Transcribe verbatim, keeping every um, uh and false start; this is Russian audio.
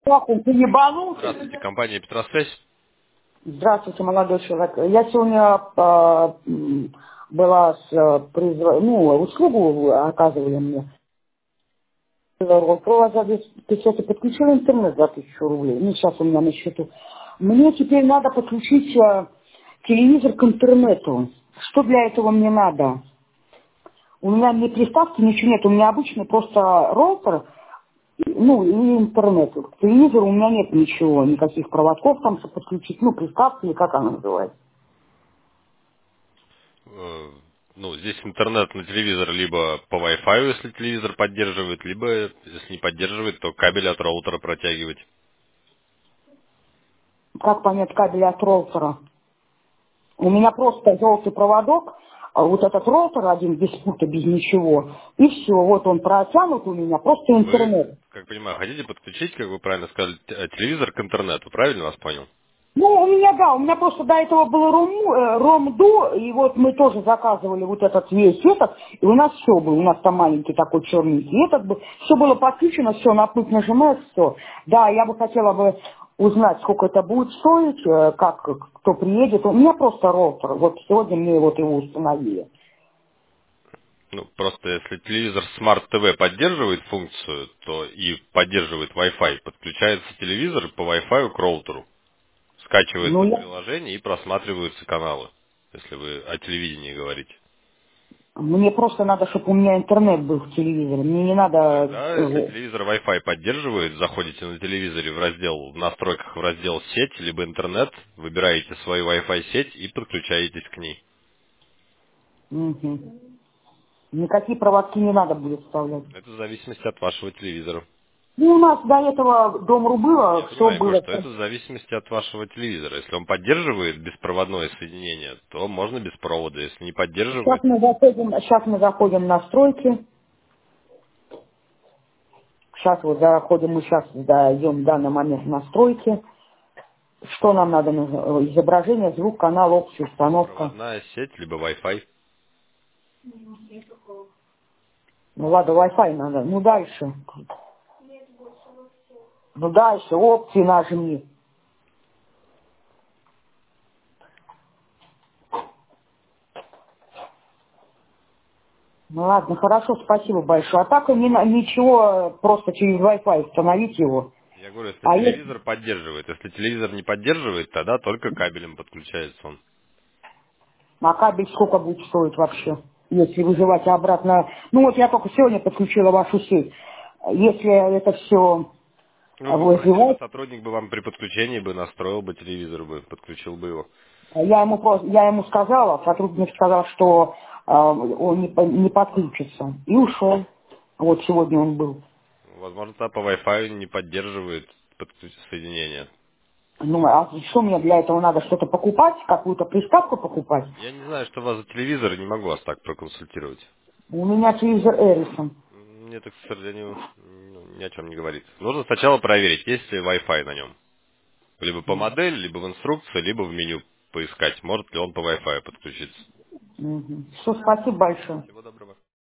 Как он, ты не ебанулся? Здравствуйте, компания Петросвязь. Здравствуйте, молодой человек. Я сегодня э, м, была с э, производ- ну, услугу вы оказывали мне. Провод за пятьсот и подключила интернет за тысячу рублей. Ну, сейчас у меня на счету. Мне теперь надо подключить э, телевизор к интернету. Что для этого мне надо? У меня ни приставки, ничего нет. У меня обычный просто роутер, ну, и интернет. К телевизору у меня нет ничего, никаких проводков там, чтобы подключить, ну, приставки, или как она называется. Э, Ну, здесь интернет на телевизор либо по Wi-Fi, если телевизор поддерживает, либо, если не поддерживает, то кабель от роутера протягивать. Как понять кабель от роутера? У меня просто желтый проводок, а вот этот роутер один без пульта, без ничего, и все, вот он протянут у меня, просто Вы, интернет. как понимаю, хотите подключить, как вы правильно сказали, т- э, телевизор к интернету, правильно вас понял? Ну, у меня, да, у меня просто до этого был ром, э, ромду, и вот мы тоже заказывали вот этот весь этот, и у нас все было, у нас там маленький такой черненький этот был, все было подключено, все, на пульт нажимаешь, все. Да, я бы хотела бы узнать, сколько это будет стоить, э, как, кто приедет. У меня просто роутер, вот сегодня мне вот его установили. Ну, просто если телевизор Smart ти ви поддерживает функцию, то и поддерживает Wi-Fi, подключается телевизор по Wi-Fi к роутеру. Ну, Скачивается я, приложение и просматриваются каналы, если вы о телевидении говорите. мне просто надо, чтобы у меня интернет был в телевизоре, мне не надо... Тогда, если э, телевизор Wi-Fi поддерживает, заходите на телевизоре в раздел, в настройках в раздел «Сеть» либо «Интернет», выбираете свою Wi-Fi сеть и подключаетесь к ней. мгм. Никакие проводки не надо будет вставлять. Это в зависимости от вашего телевизора. Ну, у нас до этого дом Я было, все понимаю, было. что это в зависимости от вашего телевизора. Если он поддерживает беспроводное соединение, то можно без провода. Если не Сейчас поддерживает, мы заходим, сейчас мы заходим в настройки. Сейчас вот заходим, мы сейчас даем в данный момент в настройки. Что нам надо? наз- Изображение, звук, канал, общая установка. беспроводная сеть, либо Wi-Fi. Ну ладно, Wi-Fi надо. Ну дальше. Ну дальше, опции нажми. Ну ладно, хорошо, спасибо большое. А так и не на- ничего, просто через Wi-Fi установить его. Я говорю, если А если телевизор поддерживает. Если телевизор не поддерживает, тогда только кабелем подключается он. а кабель сколько будет стоить вообще, если вызывать обратно? Ну вот я только сегодня подключила вашу сеть. Если это все Вы попросили бы, вызывать, сотрудник бы вам при подключении бы настроил бы телевизор, бы подключил бы его. я ему, просто- я ему сказала, сотрудник сказал, что э, он не, по- не подключится. И ушел. Вот сегодня он был. Возможно, та по Wi-Fi не поддерживает подключ- соединение. Ну, а что мне для этого надо? Что-то покупать? Какую-то приставку покупать? Я не знаю, что у вас за телевизор, и не могу вас так проконсультировать. У меня телевизор Эрисон. Мне это, к сожалению, ну, ни о чем не говорит. Нужно сначала проверить, есть ли Wi-Fi на нем. Либо по модели, либо в инструкции, либо в меню поискать, может ли он по Wi-Fi подключиться. Мгм. Все, спасибо большое. Всего